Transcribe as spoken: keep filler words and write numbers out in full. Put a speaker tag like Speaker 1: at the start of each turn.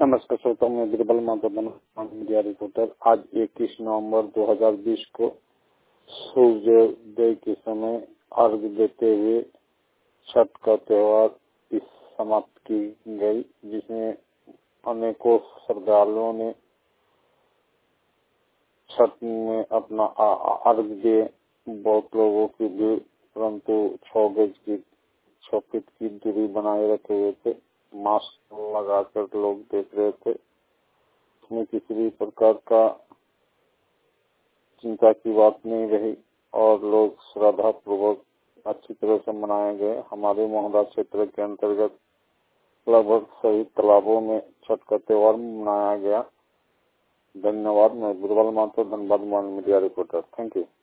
Speaker 1: नमस्कार श्रोताओं, मैं बीरबल माधव मीडिया रिपोर्टर। आज इक्कीस नवंबर दो हज़ार बीस को सूर्योदय के समय अर्घ देते हुए छठ का त्योहार इस समाप्त की गई, जिसमें अनेकों श्रद्धालुओं ने छठ में अपना अर्घ दिए। बहुत लोगों की भीड़, परंतु छह गज की छह फीट की दूरी बनाए रखे हुए थे। मास्क लगाकर लोग देख रहे थे। इसमें किसी भी प्रकार का चिंता की बात नहीं रही और लोग श्रद्धा पूर्वक अच्छी तरह से मनाए गए। हमारे मोहल्ला क्षेत्र के अंतर्गत लगभग सभी तालाबों में छठ का त्योहार मनाया गया। धन्यवाद। मैं Birbal Madhav, Dhanbad media reporter. Thank you.